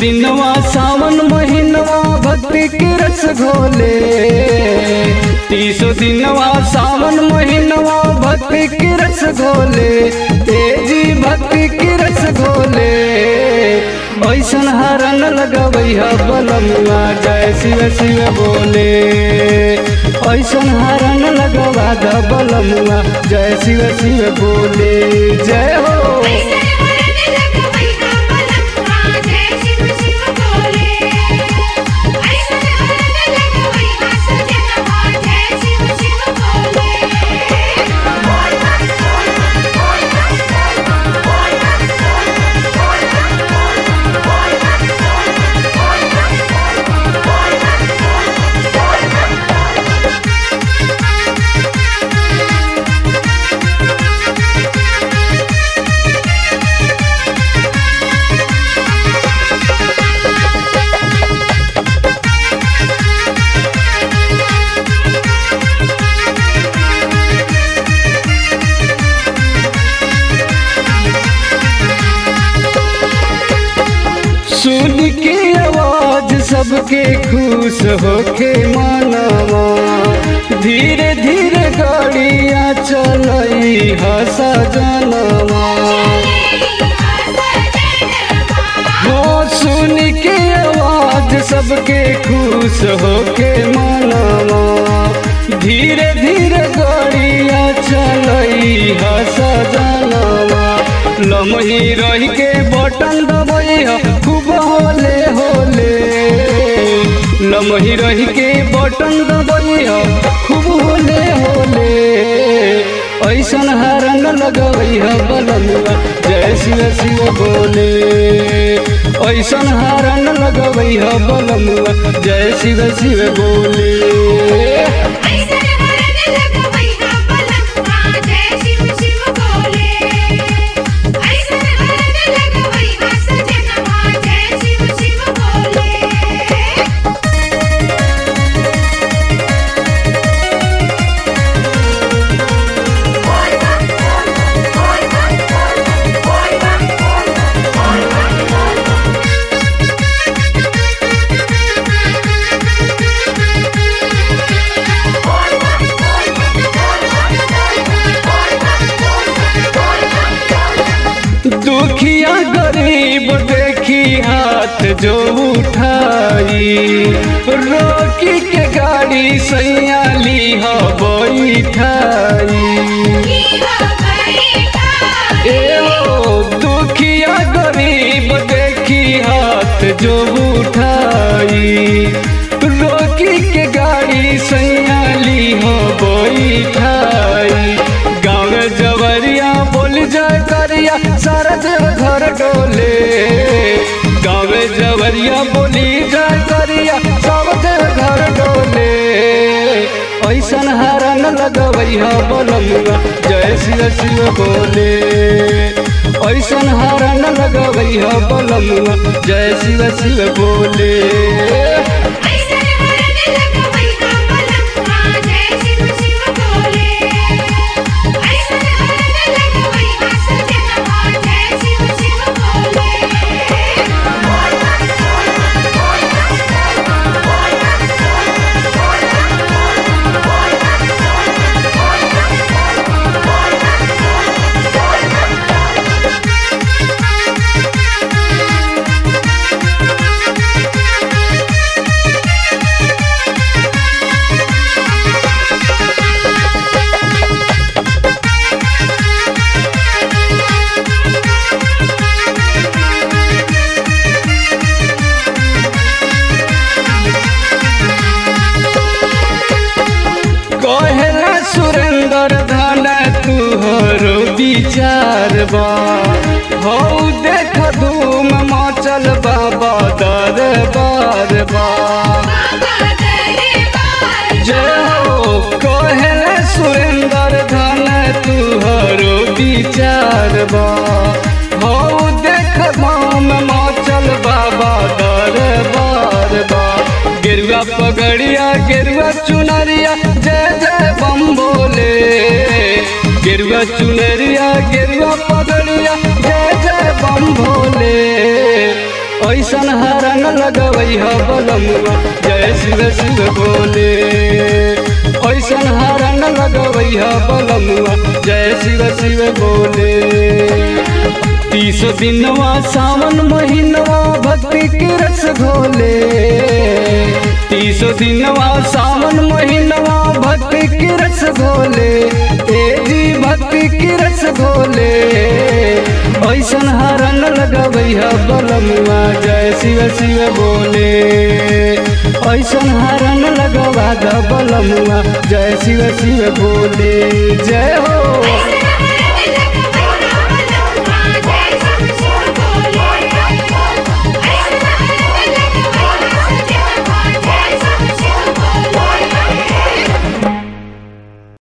दिनवा सावन महीनवा भक्ति के रस घोले। 30 दिनवा सावन महीनवा भक्ति के रस घोले। तेजी भक्ति के रस घोले। ऐसन हरण लगवैया बलमुआ जय शिव शिव बोले। ऐसन हरण लगवा द बलमुआ जय शिव शिव बोले। जय हो सुन के आवाज सबके खुश होके मनवा। धीरे धीरे गाड़ियाँ चलई हसा जनवा। हो सुन के आवाज सबके खुश होके मनवा। धीरे धीरे गाड़ियाँ चलई हसा जनवा। लम्ही रही के बटन दबैया खूब होले होले। लम्ही रही के बटन दबैया खूब होले होले। ऐसन हरण लगवैया बलमुआ जय शिव शिव बोले। ऐसन हरण लगवैया बलमुआ जय शिव शिव बोले। दुखिया गरीब देखी हाथ जो उठाई। रोकी के गाड़ी सैया ली हो बैठाई। दुखिया गरीब देखी हाथ जो उठाई। रोकी के गाड़ी सैया ली हो बैठाई। गाँव जवरिया बोल जाए करिया सारा देव घर डोले। गाँव जवरिया बोली जाए करिया सब देव घर डोले। ऐसन हरण लगवैया बलमुआ जय शिव शिव बोले। ऐसन हरण लगवैया बलमुआ जय शिव शिव बोले। कहेला सुरेंद्र धन तुहरो विचार बा। हो देख धूम मचल बाबा दरबार बा। जय हो कहेला सुरेंद्र धन तुहरो विचार बा। हो देख धूम मचल बाबा दरबार बा। गेरुआ पगड़िया गेरुआ चुनरिया जय जय बम बोले। गेरुआ चुनरिया गेरुआ पगड़िया जय जय बम भोले। ऐसन हर लगवैया बलमुआ जय शिव शिव बोले। ऐसन हरण लगवैया बलमुआ जय शिव शिव बोले। 30 दिनवा सावन महीनवा भक्ति के रस घोले। 30 दिनवा सावन महीनवा भक्ति के रस घोले। जी भक्ति के रस घोले। ऐसन हरण लगवैया बलमुआ जय शिव शिव बोले। ऐसन हरण लगवा द बलमुआ जय शिव शिव बोले। जय हो।